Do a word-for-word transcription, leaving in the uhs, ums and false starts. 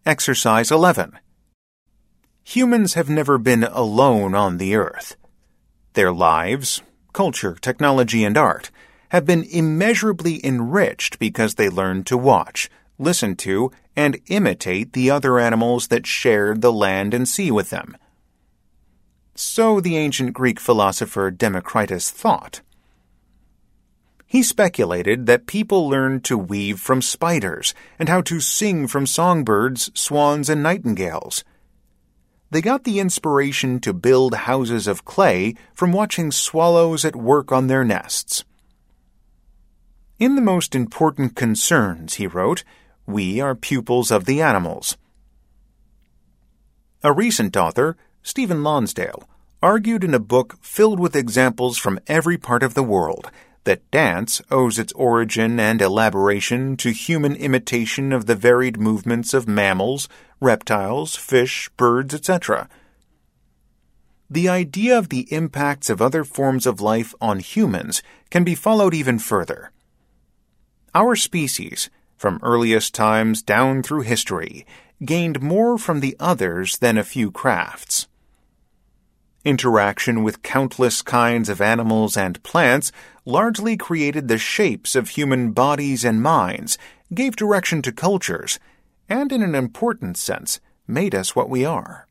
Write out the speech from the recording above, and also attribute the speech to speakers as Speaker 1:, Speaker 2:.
Speaker 1: Exercise eleven. Humans have never been alone on the earth. Their lives, culture, technology, and art have been immeasurably enriched because they learned to watch, listen to, and imitate the other animals that shared the land and sea with them. So the ancient Greek philosopher Democritus thought. He speculated that people learned to weave from spiders and how to sing from songbirds, swans, and nightingales. They got the inspiration to build houses of clay from watching swallows at work on their nests. In the most important concerns, he wrote, we are pupils of the animals. A recent author, Stephen Lonsdale, argued in a book filled with examples from every part of the world that dance owes its origin and elaboration to human imitation of the varied movements of mammals, reptiles, fish, birds, et cetera. The idea of the impacts of other forms of life on humans can be followed even further. Our species, from earliest times down through history, gained more from the others than a few crafts. Interaction with countless kinds of animals and plants largely created the shapes of human bodies and minds, gave direction to cultures, and in an important sense, made us what we are.